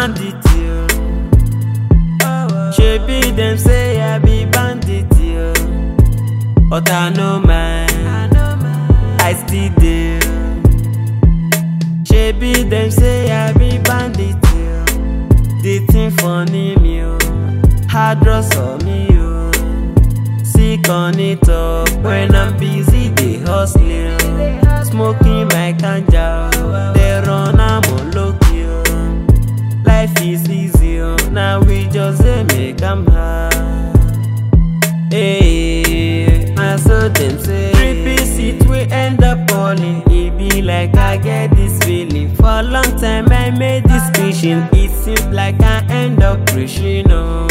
bandit, yo. Shebi them say I be bandit, yo. But I know man, I still do. Shebi them say I be bandit, yo. The thing funny me, yo. Hard drugs on me, yo. Sick on it up when I'm busy, they hustling. Smoking my ganja, they run, I'm on low key. Life is easy, now we just make them hard. Hey, I saw them say 3-piece it we end up falling. It be like I get this feeling. For a long time I made this vision. It seems like I end up preaching. Oh,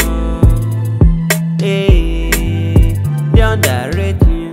hey, they underrate me.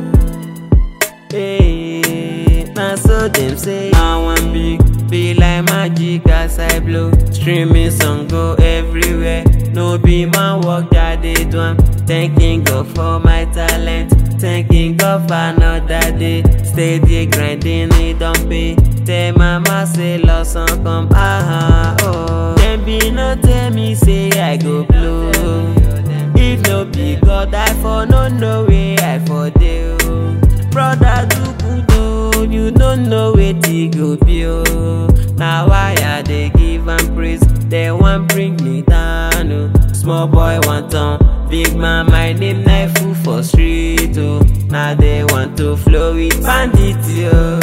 Hey, I saw them say I want big, be like magic as I blow. Streaming song go everywhere. No be my work that they do. I'm thanking God for my talent. Thanking God for another day. Steady grinding, it don't pay. Tell mama say loss on come, oh. Them be no tell me say I go blow. If no be God, I for no way I for do. Brother do good, oh. You don't know where to go be, oh. Now why are they give and praise? They want bring me down, oh. Small boy want on, big man my name knife fool for street, oh. Now they want to flow with bandit, yo.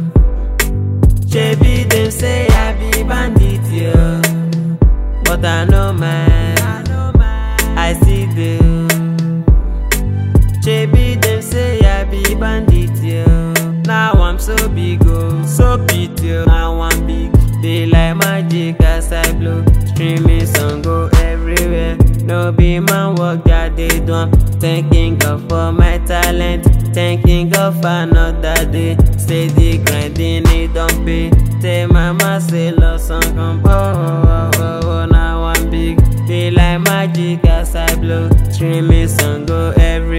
Shebi them say I be bandit, yo. But I know man, I still do. Shebi them say I be bandit, yo. Now I'm so big, oh, so big, yo. Now I'm big, be like magic as I blow. Streaming song go everywhere. No be man work that they do. Thanking God for my talent. Thanking God for another day. Steady grinding, it don't pay. Tell mama say lost on come, oh. Now I'm big, be like magic as I blow. Streaming song go everywhere.